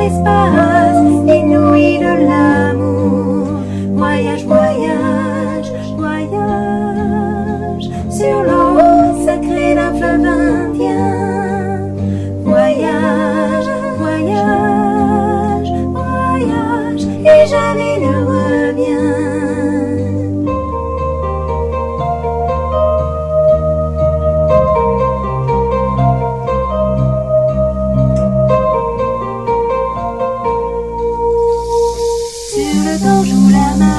l'espace, inouï de l'amour. Voyage, voyage, voyage sur l'eau sacrée d'un fleuve indien. Voyage, voyage, voyage et jamais ne reviens. Joue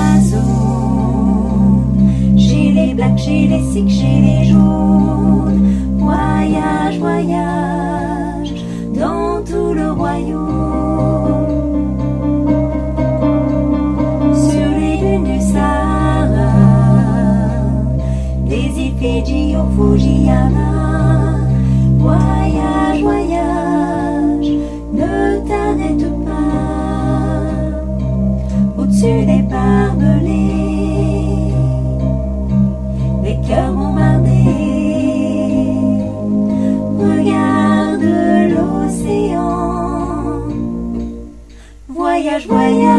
l'Amazone, j'ai les blacks, j'ai les sikhs, j'ai les jaunes. Voyage, voyage dans tout le royaume. Sur les dunes du Sahara, des îles Fidji au Fujiyama. Voyage, voyage, ne t'arrête pas. Au-dessus des barbelés, les cœurs bombardés. Regarde l'océan. Voyage, voyage.